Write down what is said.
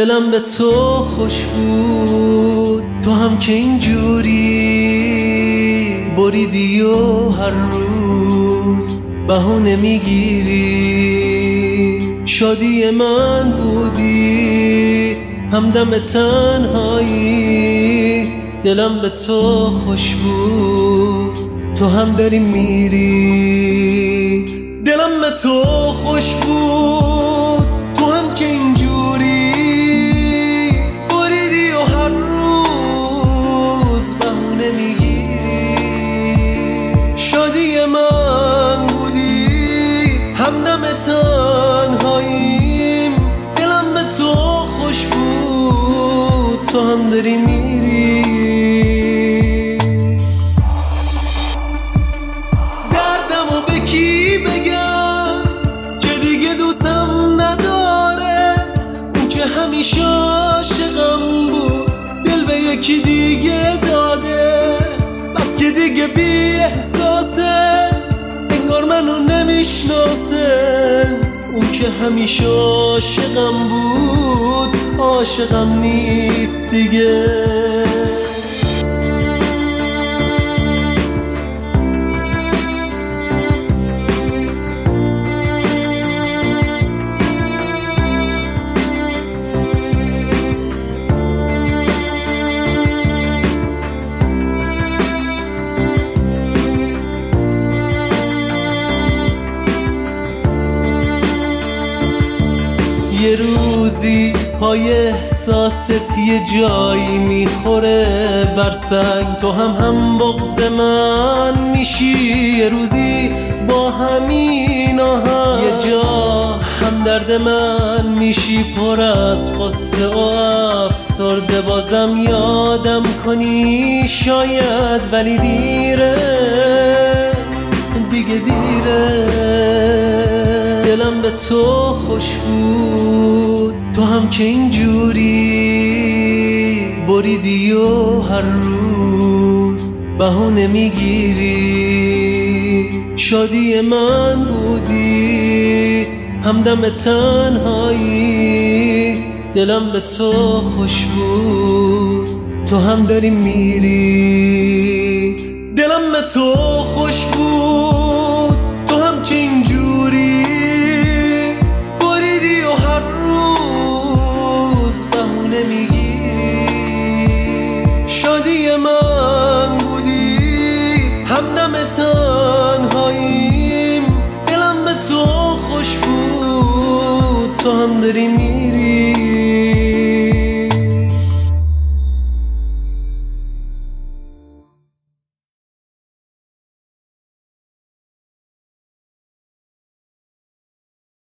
دلم به تو خوش بود، تو هم که اینجوری بریدی و هر روز بهونه میگیری. شادی من بودی همدم تنهایی، دلم به تو خوش بود، تو هم داری میری. دلم به تو خوش بود، تو هم که اینجوری بریدی و هر روز بهونه میگیری. شادی من بودی همدم تنهاییم، دلم به تو خوش بود، تو هم داری میری. دردمو به کی بگم که دیگه دوستم نداره، اون که همیشه عاشقم بود دل به یکی دیگه داده. بس که دیگه بی احساسه، انگار منو نمیشناسه. اون که همیشه عاشقم بود عاشقم نیست دیگه. یه روزی پای احساست یه جایی میخوره بر سنگ، تو هم بغض من میشی. یه روزی با همین آهنگ یه جا هم درد من میشی، پر از قصه و افسرده. بازم یادم کنی شاید، ولی دیره دیگه دیره. دلم به تو خوش بود، تو هم که اینجوری بریدی و هر روز بهونه میگیری. شادی من بودی همدم تنهایی، دلم به تو خوش بود، تو هم داری میری. دلم به تو خوش بود، تو هم که اینجوری بریدی و هر روز بهونه میگیری. شادی من بودی همدم تنهاییم، دلم به تو خوش بود، تو هم داری